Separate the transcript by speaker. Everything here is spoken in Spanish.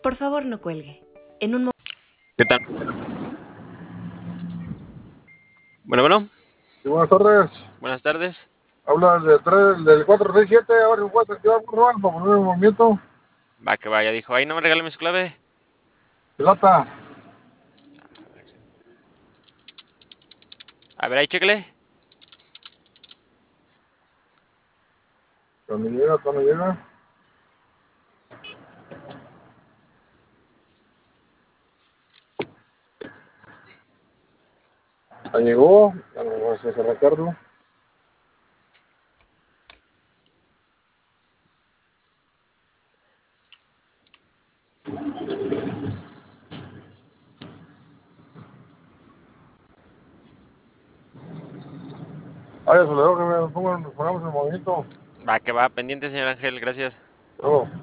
Speaker 1: Por favor, no cuelgue. En un
Speaker 2: ¿Qué tal? Bueno,
Speaker 3: Sí, buenas tardes.
Speaker 2: buenas tardes.
Speaker 3: Habla del 467. A ver si puedes activar por favor, para poner en movimiento.
Speaker 2: Va que vaya, dijo. Ahí no me regáleme su clave.
Speaker 3: Pilata.
Speaker 2: A ver, ahí, chéquele.
Speaker 3: Cuando llega, cuando llega. Ya llegó. Ya no voy a hacer Ricardo. Ay, Soledad, que me pongan, nos pongamos en movimiento.
Speaker 2: Va que va, pendiente, señor Ángel, gracias.
Speaker 3: Luego.